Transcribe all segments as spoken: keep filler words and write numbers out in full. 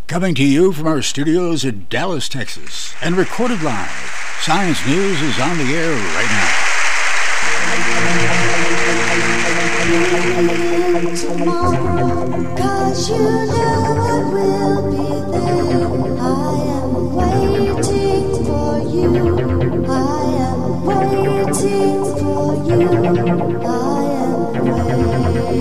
Coming to you from our studios in Dallas, Texas, and recorded live, Science News is on the air right now. Tomorrow, 'cause you know I will be there. I am waiting for you. I am waiting for you. I am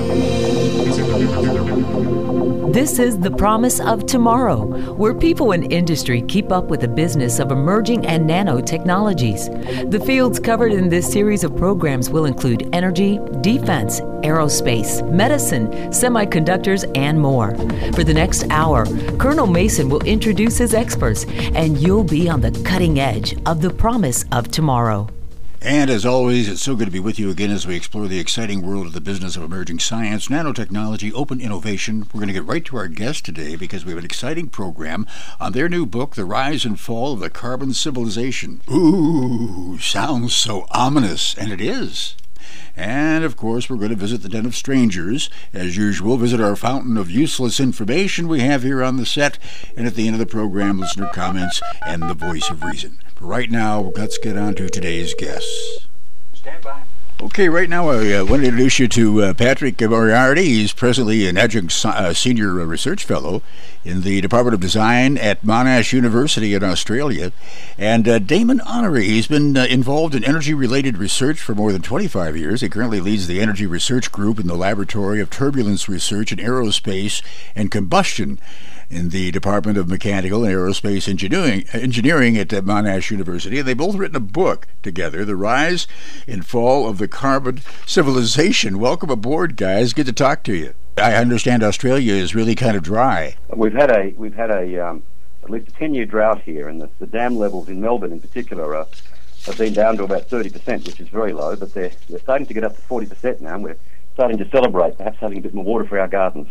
waiting. This is The Promise of Tomorrow, where people in industry keep up with the business of emerging and nanotechnologies. The fields covered in this series of programs will include energy, defense, aerospace, medicine, semiconductors, and more. For the next hour, Colonel Mason will introduce his experts, and you'll be on the cutting edge of the promise of tomorrow. And as always, it's so good to be with you again as we explore the exciting world of the business of emerging science, nanotechnology, open innovation. We're going to get right to our guest today because we have an exciting program on their new book, The Rise and Fall of the Carbon Civilization. Ooh, sounds so ominous, and it is. And, of course, we're going to visit the Den of Strangers. As usual, visit our fountain of useless information we have here on the set. And at the end of the program, listener comments and the voice of reason. But right now, let's get on to today's guests. Stand by. Okay, right now I uh, want to introduce you to uh, Patrick Moriarty. He's presently an adjunct uh, senior research fellow in the Department of Design at Monash University in Australia. And uh, Damon Honoré, he's been uh, involved in energy-related research for more than twenty-five years. He currently leads the Energy Research Group in the Laboratory of Turbulence Research in Aerospace and Combustion in the Department of Mechanical and Aerospace Engineering, Engineering at Monash University. And they've both written a book together, The Rise and Fall of the Carbon Civilization. Welcome aboard, guys. Good to talk to you. I understand Australia is really kind of dry. We've had a we've had a um, at least a ten-year drought here, and the, the dam levels in Melbourne, in particular, are, have been down to about thirty percent, which is very low. But they're they're starting to get up to forty percent now, and we're starting to celebrate, perhaps having a bit more water for our gardens.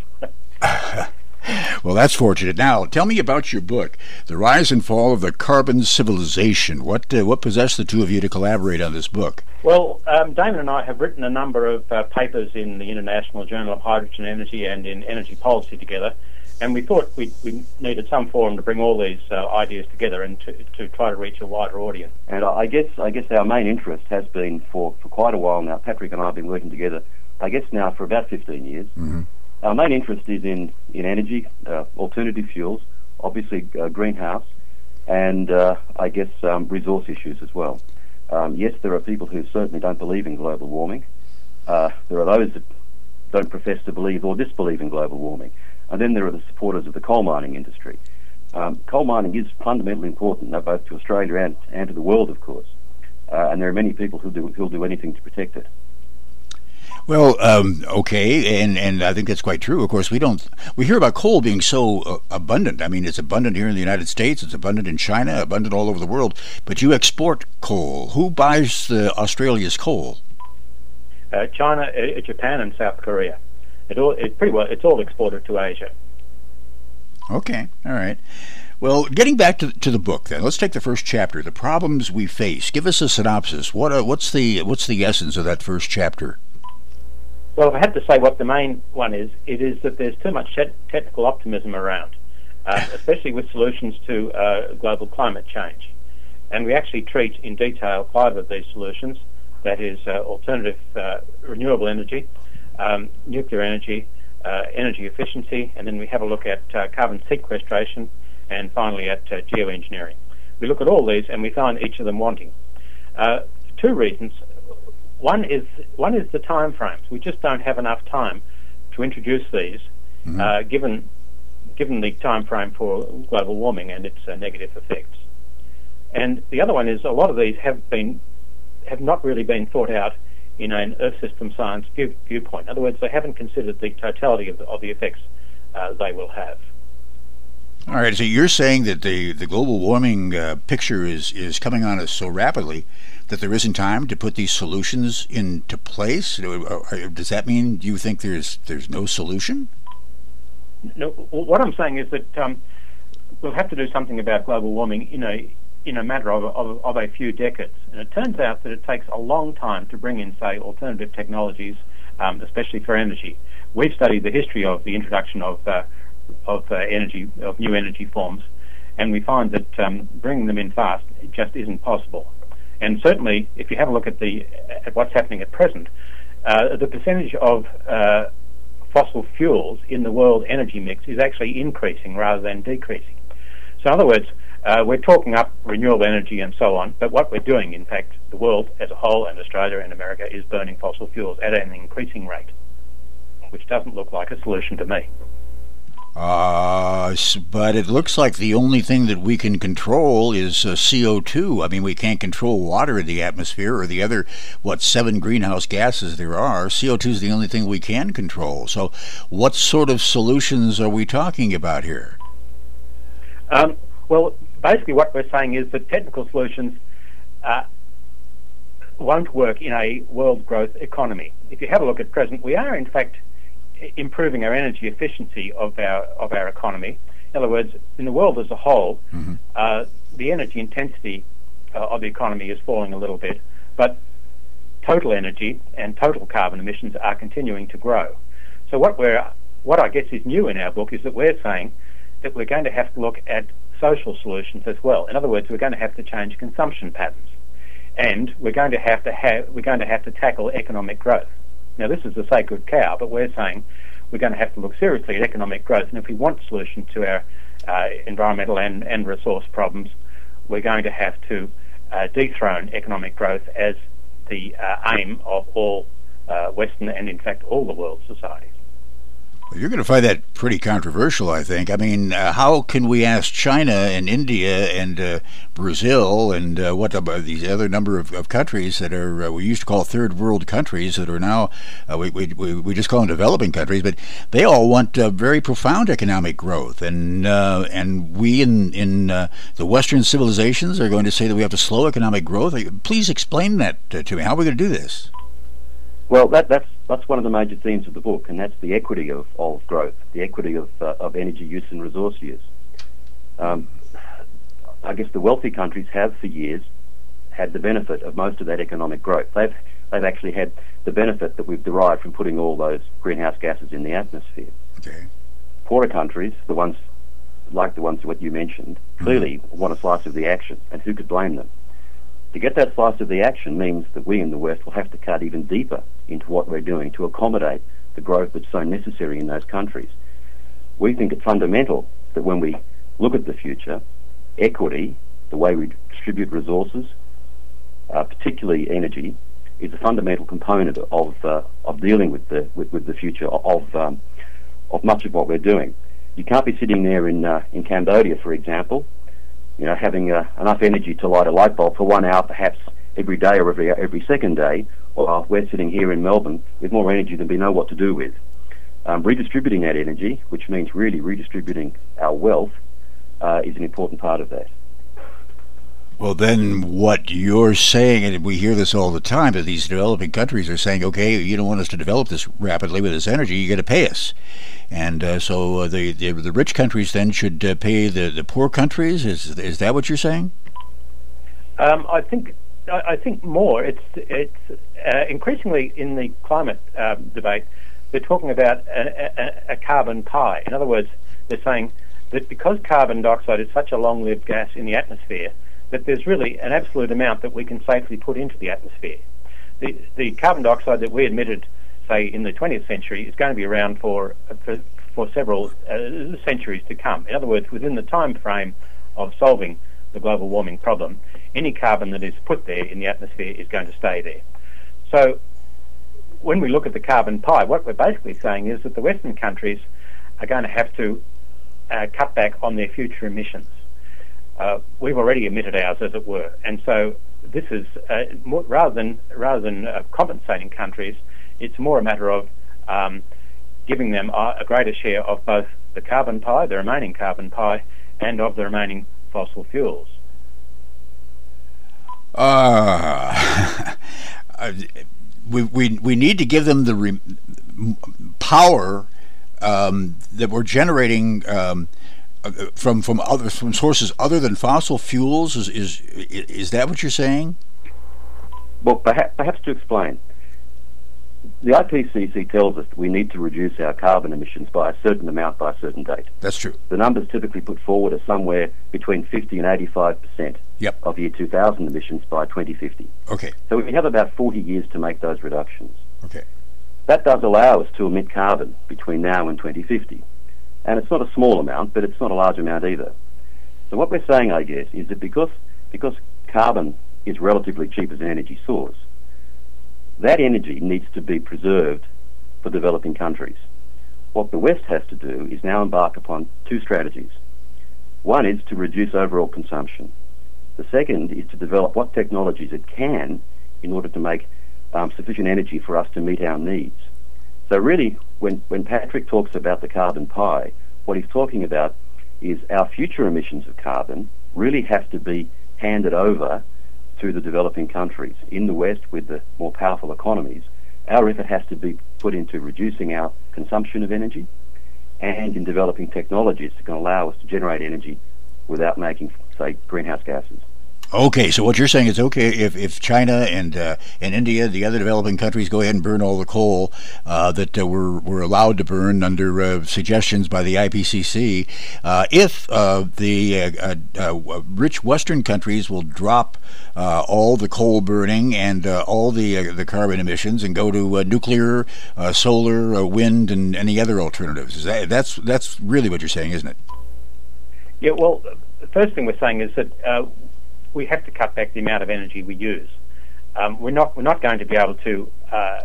Well, that's fortunate. Now, tell me about your book, The Rise and Fall of the Carbon Civilization. What uh, what possessed the two of you to collaborate on this book? Well, um, Damon and I have written a number of uh, papers in the International Journal of Hydrogen Energy and in Energy Policy together, and we thought we, we needed some forum to bring all these uh, ideas together and to, to try to reach a wider audience. And I guess I guess our main interest has been for, for quite a while now. Patrick and I have been working together, I guess now for about fifteen years. Mm-hmm. Our main interest is in, in energy, uh, alternative fuels, obviously uh, greenhouse, and uh, I guess um, resource issues as well. Um, yes, there are people who certainly don't believe in global warming. Uh, there are those that don't profess to believe or disbelieve in global warming. And then there are the supporters of the coal mining industry. Um, coal mining is fundamentally important, uh, both to Australia and, and to the world, of course. Uh, and there are many people who do who'll do anything to protect it. Well, um, okay, and, and I think that's quite true. Of course, we don't we hear about coal being so uh, abundant. I mean, it's abundant here in the United States, it's abundant in China, abundant all over the world. But you export coal. Who buys uh, Australia's coal? Uh, China, uh, Japan, and South Korea. It all it pretty well it's all exported to Asia. Okay, all right. Well, getting back to to the book, then let's take the first chapter, the problems we face. Give us a synopsis. What uh, what's the what's the essence of that first chapter? Well, if I had to say what the main one is, it is that there's too much te- technical optimism around, uh, especially with solutions to uh, global climate change. And we actually treat in detail five of these solutions, that is uh, alternative uh, renewable energy, um, nuclear energy, uh, energy efficiency, and then we have a look at uh, carbon sequestration, and finally at uh, geoengineering. We look at all these and we find each of them wanting. Uh, two reasons. One is one is the time frames. We just don't have enough time to introduce these, mm-hmm. uh, given given the time frame for global warming and its uh, negative effects. And the other one is a lot of these have been have not really been thought out in an Earth system science view, viewpoint. In other words, they haven't considered the totality of the, of the effects uh, they will have. All right, so you're saying that the, the global warming uh, picture is, is coming on us so rapidly that there isn't time to put these solutions into place? Does that mean you think there's there's no solution? No, what I'm saying is that um, we'll have to do something about global warming in a in a matter of, of, of a few decades. And it turns out that it takes a long time to bring in, say, alternative technologies, um, especially for energy. We've studied the history of the introduction of uh, of uh, energy, of new energy forms, and we find that um, bringing them in fast it just isn't possible. And certainly, if you have a look at the at what's happening at present, uh, the percentage of uh, fossil fuels in the world energy mix is actually increasing rather than decreasing. So in other words, uh, we're talking up renewable energy and so on, but what we're doing, in fact, the world as a whole, and Australia and America, is burning fossil fuels at an increasing rate, which doesn't look like a solution to me. Uh, but it looks like the only thing that we can control is uh, C O two. I mean, we can't control water in the atmosphere or the other, what, seven greenhouse gases there are. C O two is the only thing we can control. So what sort of solutions are we talking about here? Um, well, basically what we're saying is that technical solutions uh, won't work in a world growth economy. If you have a look at present, we are, in fact, improving our energy efficiency of our of our economy. In other words, in the world as a whole, mm-hmm. uh, the energy intensity uh, of the economy is falling a little bit, but total energy and total carbon emissions are continuing to grow. So what we're what I guess is new in our book is that we're saying that we're going to have to look at social solutions as well. In other words, we're going to have to change consumption patterns, and we're going to have to have we're going to have to tackle economic growth. Now, this is the sacred cow, but we're saying we're going to have to look seriously at economic growth, and if we want solutions to our uh, environmental and, and resource problems, we're going to have to uh, dethrone economic growth as the uh, aim of all uh, Western and, in fact, all the world's societies. Well, you're going to find that pretty controversial, I think. I mean, uh, how can we ask China and India and uh, Brazil and uh, what about these other number of, of countries that are uh, we used to call third world countries that are now uh, we, we we just call them developing countries, but they all want uh, very profound economic growth, and uh, and we in in uh, the Western civilizations are going to say that we have to slow economic growth. Please explain that uh, to me. How are we going to do this? Well, that, that's that's one of the major themes of the book, and that's the equity of, of growth, the equity of uh, of energy use and resource use. Um, I guess the wealthy countries have for years had the benefit of most of that economic growth. They've they've actually had the benefit that we've derived from putting all those greenhouse gases in the atmosphere. Okay. Poorer countries, the ones like the ones what you mentioned, clearly mm-hmm. want a slice of the action, and who could blame them? To get that slice of the action means that we in the West will have to cut even deeper into what we're doing to accommodate the growth that's so necessary in those countries. We think it's fundamental that when we look at the future, equity, the way we distribute resources, uh, particularly energy, is a fundamental component of uh, of dealing with the with, with the future of um, of much of what we're doing. You can't be sitting there in uh, in Cambodia, for example, you know, having uh, enough energy to light a light bulb for one hour, perhaps every day or every every second day, while we're sitting here in Melbourne with more energy than we know what to do with. Um, redistributing that energy, which means really redistributing our wealth, uh, is an important part of that. Well, then what you're saying, and we hear this all the time, that these developing countries are saying, okay, you don't want us to develop this rapidly with this energy, you got to pay us. And uh, so uh, the, the the rich countries then should uh, pay the, the poor countries? Is is that what you're saying? Um, I think I, I think more. It's it's uh, increasingly in the climate um, debate, they're talking about a, a, a carbon pie. In other words, they're saying that because carbon dioxide is such a long-lived gas in the atmosphere, that there's really an absolute amount that we can safely put into the atmosphere. The, the carbon dioxide that we emitted, say, in the twentieth century is going to be around for for, for several uh, centuries to come. In other words, within the time frame of solving the global warming problem, any carbon that is put there in the atmosphere is going to stay there. So when we look at the carbon pie, what we're basically saying is that the Western countries are going to have to uh, cut back on their future emissions. Uh, we've already emitted ours, as it were, and so this is uh, more, rather than rather than uh, compensating countries, it's more a matter of um, giving them a, a greater share of both the carbon pie, the remaining carbon pie, and of the remaining fossil fuels. Uh, we we we need to give them the re- power um, that we're generating. Um, From from other from sources other than fossil fuels, is is is that what you're saying? Well, perhaps, perhaps to explain, the I P C C tells us that we need to reduce our carbon emissions by a certain amount by a certain date. That's true. The numbers typically put forward are somewhere between fifty and eighty-five percent Yep. of year two thousand emissions by twenty fifty. Okay. So we have about forty years to make those reductions. Okay. That does allow us to emit carbon between now and twenty fifty. And it's not a small amount, but it's not a large amount either. So what we're saying, I guess, is that because because carbon is relatively cheap as an energy source, that energy needs to be preserved for developing countries. What the West has to do is now embark upon two strategies. One is to reduce overall consumption. The second is to develop what technologies it can in order to make um, sufficient energy for us to meet our needs. So really, when, when Patrick talks about the carbon pie, what he's talking about is our future emissions of carbon really have to be handed over to the developing countries. In the West, with the more powerful economies, our effort has to be put into reducing our consumption of energy and in developing technologies that can allow us to generate energy without making, say, greenhouse gases. Okay, so what you're saying is, okay, if, if China and uh, and India, the other developing countries, go ahead and burn all the coal uh, that uh, we're, we're allowed to burn under uh, suggestions by the I P C C, uh, if uh, the uh, uh, uh, rich Western countries will drop uh, all the coal burning and uh, all the uh, the carbon emissions and go to uh, nuclear, uh, solar, uh, wind, and any other alternatives, is that, that's that's really what you're saying, isn't it? Yeah. Well, the first thing we're saying is that Uh, we have to cut back the amount of energy we use. Um, we're not we're not going to be able to uh,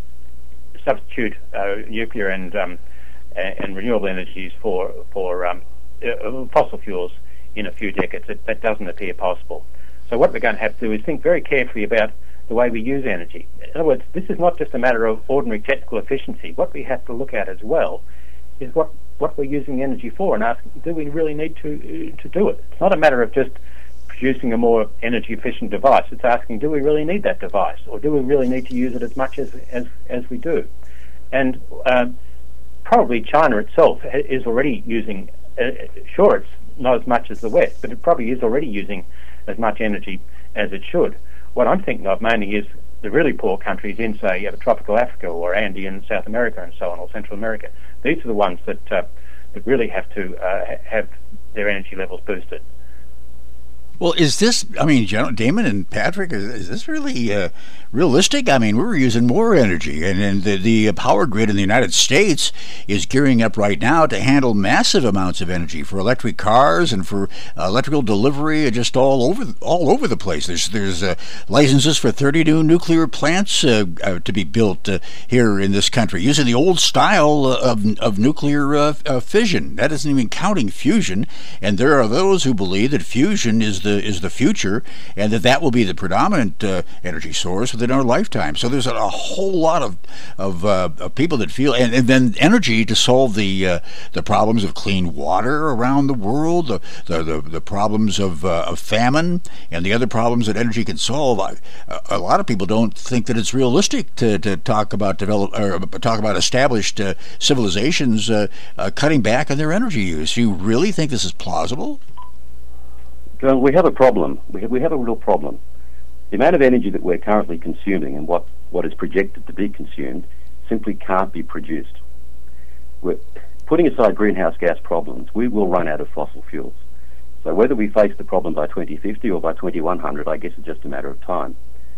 substitute uh, nuclear and um, and renewable energies for for um, uh, fossil fuels in a few decades. That, that doesn't appear possible. So what we're going to have to do is think very carefully about the way we use energy. In other words, this is not just a matter of ordinary technical efficiency. What we have to look at as well is what what we're using the energy for, and ask, do we really need to uh, to do it? It's not a matter of just producing a more energy efficient device. It's asking, do we really need that device, or do we really need to use it as much as as, as we do? And um, probably China itself is already using, uh, sure, it's not as much as the West, but it probably is already using as much energy as it should. What I'm thinking of mainly is the really poor countries in, say, uh, tropical Africa or Andean South America and so on, or Central America. These are the ones that uh, that really have to uh, have their energy levels boosted. Well, is this, I mean, Damon and Patrick, is, is this really uh, realistic? I mean, we're using more energy, and, and the, the power grid in the United States is gearing up right now to handle massive amounts of energy for electric cars and for uh, electrical delivery, just all over all over the place. There's there's uh, licenses for thirty new nuclear plants uh, uh, to be built uh, here in this country, using the old style of, of nuclear uh, uh, fission. That isn't even counting fusion, and there are those who believe that fusion is the is the future, and that that will be the predominant uh, energy source within our lifetime. So there's a, a whole lot of of, uh, of people that feel, and, and then energy to solve the uh, the problems of clean water around the world, the the, the, the problems of, uh, of famine, and the other problems that energy can solve. I, a lot of people don't think that it's realistic to, to talk about develop or talk about established uh, civilizations uh, uh, cutting back on their energy use. Do you really think this is plausible? Well, we have a problem. We have, we have a real problem. The amount of energy that we're currently consuming and what, what is projected to be consumed simply can't be produced. We're, putting aside greenhouse gas problems, we will run out of fossil fuels. So whether we face the problem by twenty fifty or by twenty-one hundred, I guess it's just a matter of time.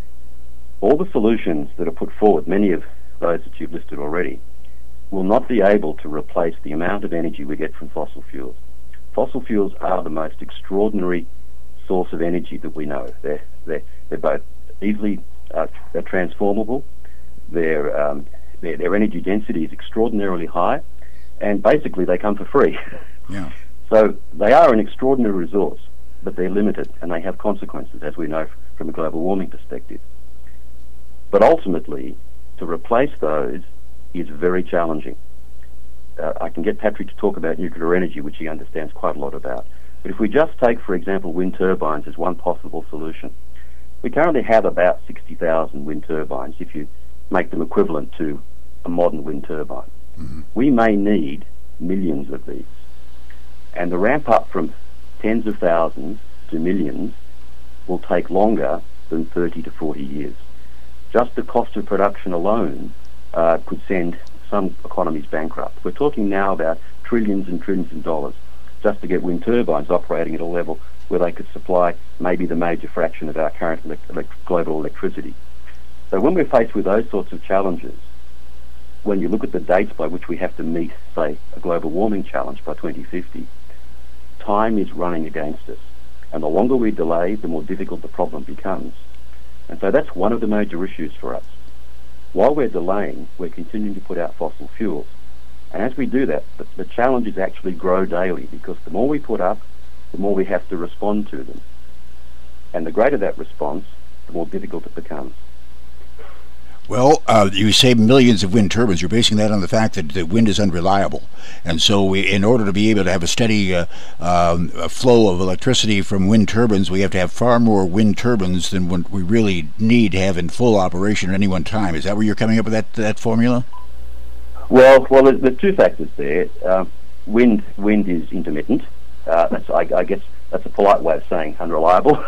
All the solutions that are put forward, many of those that you've listed already, will not be able to replace the amount of energy we get from fossil fuels. Fossil fuels are the most extraordinary source of energy that we know. They're, they're, they're both easily uh, they're transformable, their, um, their, their energy density is extraordinarily high, and basically they come for free. Yeah. So they are an extraordinary resource, but they're limited, and they have consequences, as we know from a global warming perspective. But ultimately, to replace those is very challenging. Uh, I can get Patrick to talk about nuclear energy, which he understands quite a lot about. But if we just take, for example, wind turbines as one possible solution, we currently have about sixty thousand wind turbines, if you make them equivalent to a modern wind turbine. Mm-hmm. We may need millions of these. And the ramp up from tens of thousands to millions will take longer than thirty to forty years. Just the cost of production alone uh, could send some economies bankrupt. We're talking now about trillions and trillions of dollars just to get wind turbines operating at a level where they could supply maybe the major fraction of our current elect- elect- global electricity. So when we're faced with those sorts of challenges, when you look at the dates by which we have to meet, say, a global warming challenge by twenty fifty, time is running against us. And the longer we delay, the more difficult the problem becomes. And so that's one of the major issues for us. While we're delaying, we're continuing to put out fossil fuels. And as we do that, the, the challenges actually grow daily, because the more we put up, the more we have to respond to them. And the greater that response, the more difficult it becomes. Well, uh, you say millions of wind turbines. You're basing that on the fact that the wind is unreliable. And so we, in order to be able to have a steady uh, um, a flow of electricity from wind turbines, we have to have far more wind turbines than what we really need to have in full operation at any one time. Is that where you're coming up with that, that formula? Well, well, there's, there's two factors there. Uh, wind, wind is intermittent. Uh, that's, I, I guess that's a polite way of saying unreliable.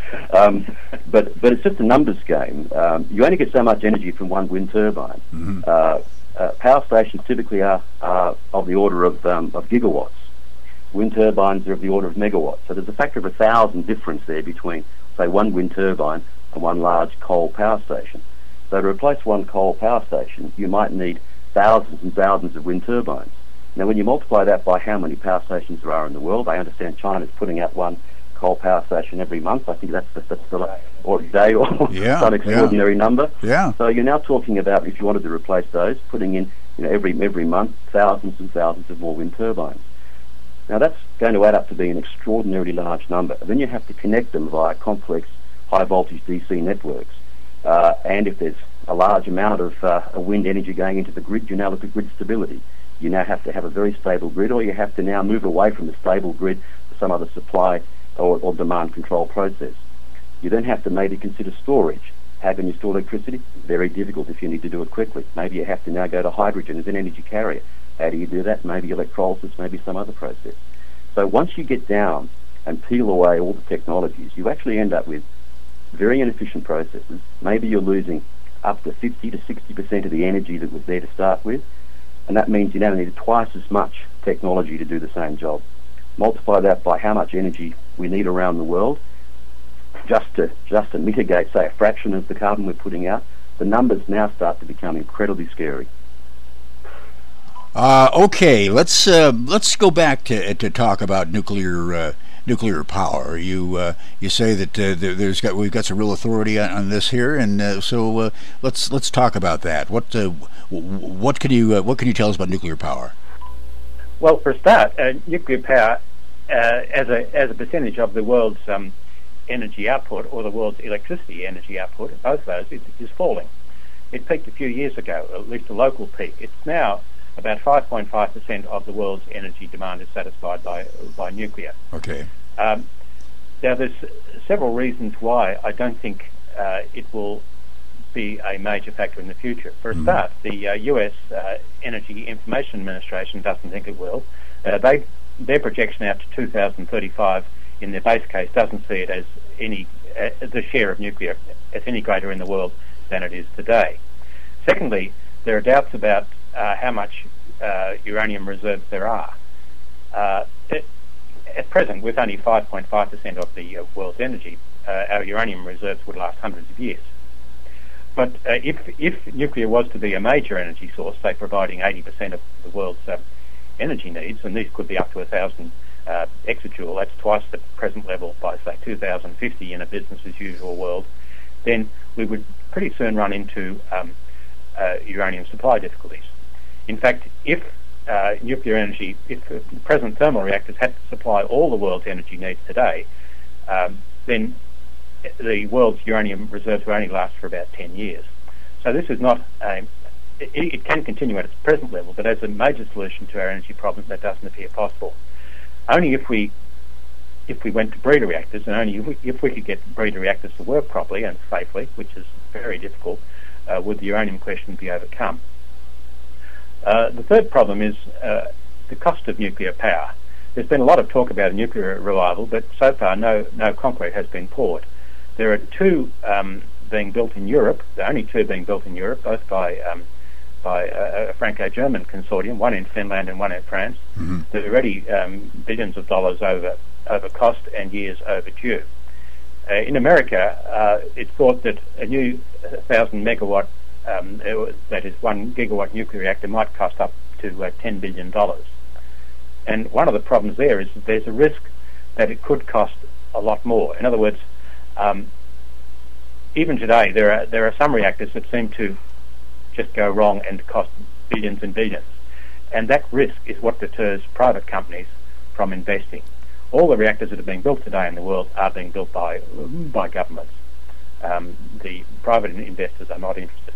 um, but but it's just a numbers game. Um, you only get so much energy from one wind turbine. Mm-hmm. Uh, uh, power stations typically are, are of the order of, um, of gigawatts. Wind turbines are of the order of megawatts. So there's a factor of a thousand difference there between, say, one wind turbine and one large coal power station. So to replace one coal power station, you might need thousands and thousands of wind turbines. Now, when you multiply that by how many power stations there are in the world, I understand China's putting out one coal power station every month. I think that's the, that's the or day or yeah, some extraordinary yeah. number. Yeah. So you're now talking about, if you wanted to replace those, putting in, you know, every every month thousands and thousands of more wind turbines. Now that's going to add up to be an extraordinarily large number. And then you have to connect them via complex high voltage D C networks. Uh, and if there's a large amount of uh, wind energy going into the grid, you now look at grid stability. You now have to have a very stable grid, or you have to now move away from the stable grid to some other supply or, or demand control process. You then have to maybe consider storage. How can you store electricity? Very difficult if you need to do it quickly. Maybe you have to now go to hydrogen as an energy carrier. How do you do that? Maybe electrolysis, maybe some other process. So once you get down and peel away all the technologies, you actually end up with very inefficient processes. Maybe you're losing up to fifty to sixty percent of the energy that was there to start with. And that means you now need twice as much technology to do the same job. Multiply that by how much energy we need around the world just to just to mitigate, say, a fraction of the carbon we're putting out. The numbers now start to become incredibly scary. Uh, okay, let's uh, let's go back to to talk about nuclear uh, nuclear power. You uh, you say that uh, there's got we've got some real authority on, on this here, and uh, so uh, let's let's talk about that. What uh, what can you uh, what can you tell us about nuclear power? Well, for a start, uh, nuclear power uh, as a as a percentage of the world's um, energy output, or the world's electricity energy output, both of those, is, is falling. It peaked a few years ago, at least a local peak. It's now about five point five percent of the world's energy demand is satisfied by by nuclear. Okay. Um, now, there's several reasons why I don't think uh, it will be a major factor in the future. For a mm. start, the uh, U S uh, Energy Information Administration doesn't think it will. Uh, they their projection out to two thousand thirty-five in their base case doesn't see it as any uh, the share of nuclear as any greater in the world than it is today. Secondly, there are doubts about uh, how much uh, uranium reserves there are. Uh, it, at present, with only five point five percent of the uh, world's energy, uh, our uranium reserves would last hundreds of years. But uh, if if nuclear was to be a major energy source, say providing eighty percent of the world's uh, energy needs, and these could be up to a thousand uh, exajoule, that's twice the present level by, say, two thousand fifty in a business-as-usual world, then we would pretty soon run into um, uh, uranium supply difficulties. In fact, if uh, nuclear energy, if uh, the present thermal reactors had to supply all the world's energy needs today, um, then the world's uranium reserves will only last for about ten years. So this is not a, it, it can continue at its present level, but as a major solution to our energy problems, that doesn't appear possible. Only if we if we went to breeder reactors, and only if we, if we could get breeder reactors to work properly and safely, which is very difficult, uh, would the uranium question be overcome. Uh, the third problem is uh, the cost of nuclear power. There's been a lot of talk about a nuclear revival, but so far no no concrete has been poured. There are two um, being built in Europe, the only two being built in Europe, both by um, by a, a Franco-German consortium, one in Finland and one in France. Mm-hmm. They're already um, billions of dollars over over cost and years overdue. Uh, in America, uh, it's thought that a new one thousand megawatt, um, that is one gigawatt nuclear reactor, might cost up to uh, ten billion dollars. And one of the problems there is that there's a risk that it could cost a lot more. In other words, um, even today, there are there are some reactors that seem to just go wrong and cost billions and billions. And that risk is what deters private companies from investing. All the reactors that are being built today in the world are being built by by governments. Um, the private investors are not interested.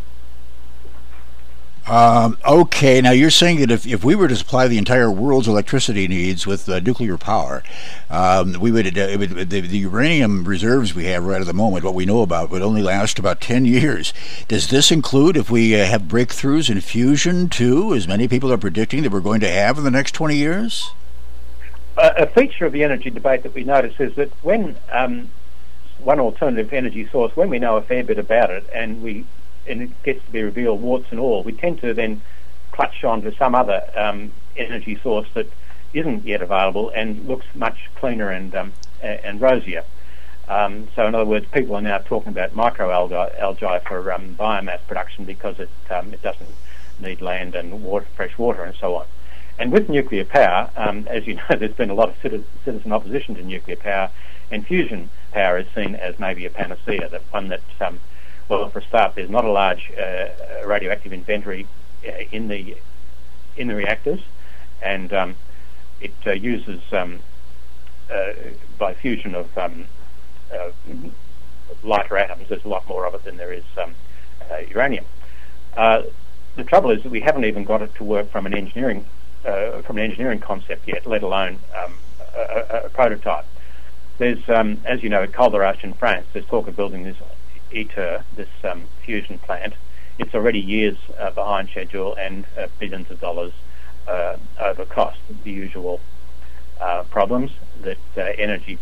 Um, okay, now you're saying that if, if we were to supply the entire world's electricity needs with uh, nuclear power, um, we would, uh, it would the, the uranium reserves we have right at the moment, what we know about, would only last about ten years. Does this include if we uh, have breakthroughs in fusion too, as many people are predicting that we're going to have in the next twenty years? Uh, a feature of the energy debate that we notice is that when um, one alternative energy source, when we know a fair bit about it and we and it gets to be revealed warts and all, we tend to then clutch on to some other um, energy source that isn't yet available and looks much cleaner and um, and rosier. Um, so in other words, people are now talking about microalgae algae for um, biomass production because it um, it doesn't need land and water, fresh water and so on. And with nuclear power, um, as you know, there's been a lot of citizen opposition to nuclear power, and fusion power is seen as maybe a panacea, that one that um, well, for a start, there's not a large uh, radioactive inventory uh, in the in the reactors, and um, it uh, uses um, uh, by fusion of um, uh, lighter atoms. There's a lot more of it than there is um, uh, uranium. Uh, the trouble is that we haven't even got it to work from an engineering uh, from an engineering concept yet, let alone um, a, a, a prototype. There's, um, as you know, at Calderas in France, there's talk of building this ITER, this um, fusion plant. It's already years uh, behind schedule and uh, billions of dollars uh, over cost. The usual uh, problems that uh, energy,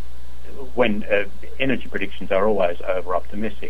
when uh, energy predictions are always over-optimistic.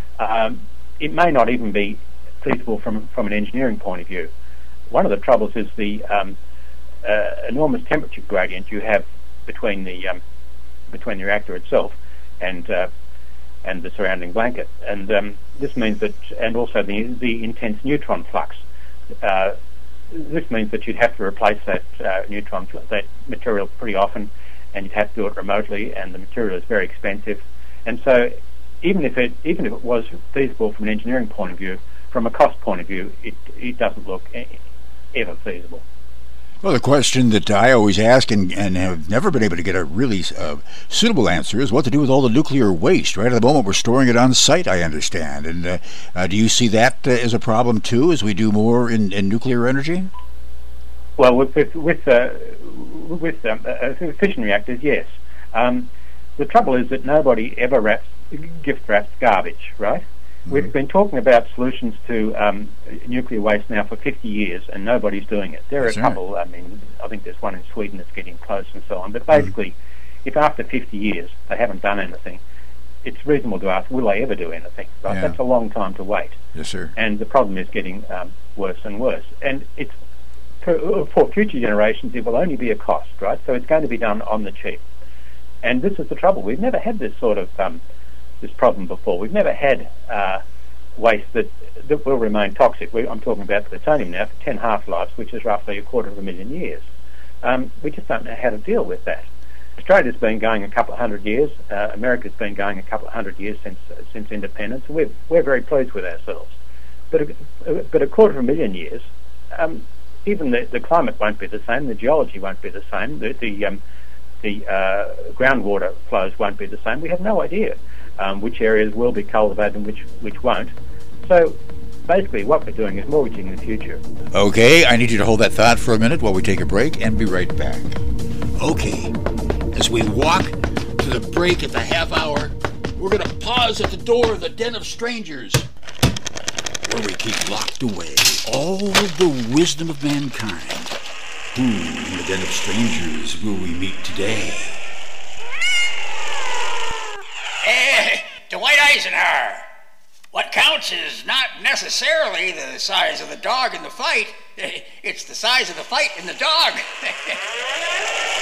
Um, it may not even be feasible from from an engineering point of view. One of the troubles is the um, uh, enormous temperature gradient you have between the um, between the reactor itself and uh, and the surrounding blanket, and um, this means that, and also the the intense neutron flux. Uh, this means that you'd have to replace that uh, neutron that material pretty often, and you'd have to do it remotely, and the material is very expensive. And so, even if it even if it was feasible from an engineering point of view, from a cost point of view, it it doesn't look ever feasible. Well, the question that I always ask and, and have never been able to get a really uh, suitable answer is what to do with all the nuclear waste. Right at the moment, we're storing it on site, I understand. And uh, uh, do you see that uh, as a problem, too, as we do more in, in nuclear energy? Well, with with, with, uh, with um, uh, fission reactors, yes. Um, the trouble is that nobody ever wraps, gift wraps garbage, right? Mm-hmm. We've been talking about solutions to um, nuclear waste now for fifty years, and nobody's doing it. There are That's a couple. Right. I mean, I think there's one in Sweden that's getting close, and so on. But basically, mm-hmm. if after fifty years they haven't done anything, it's reasonable to ask, will they ever do anything? Right? Yeah. That's a long time to wait. Yes, sir. And the problem is getting um, worse and worse. And it's for, for future generations, it will only be a cost, right? So it's going to be done on the cheap. And this is the trouble. We've never had this sort of um, this problem before. We've never had uh, waste that that will remain toxic. We, I'm talking about plutonium now for ten half-lives, which is roughly a quarter of a million years. Um, we just don't know how to deal with that. Australia's been going a couple of hundred years. Uh, America's been going a couple of hundred years since uh, since independence. We're we're very pleased with ourselves. But a, but a quarter of a million years, um, even the, the climate won't be the same. The geology won't be the same. The the, um, the uh, groundwater flows won't be the same. We have no idea um, which areas will be cultivated and which which won't. So basically what we're doing is mortgaging the future. Okay, I need you to hold that thought for a minute while we take a break and be right back. Okay, as we walk to the break at the half hour, we're going to pause at the door of the Den of Strangers, where we keep locked away all the wisdom of mankind. Who in the Den of Strangers will we meet today? Hey, Dwight Eisenhower. What counts is not necessarily the size of the dog in the fight. It's the size of the fight in the dog.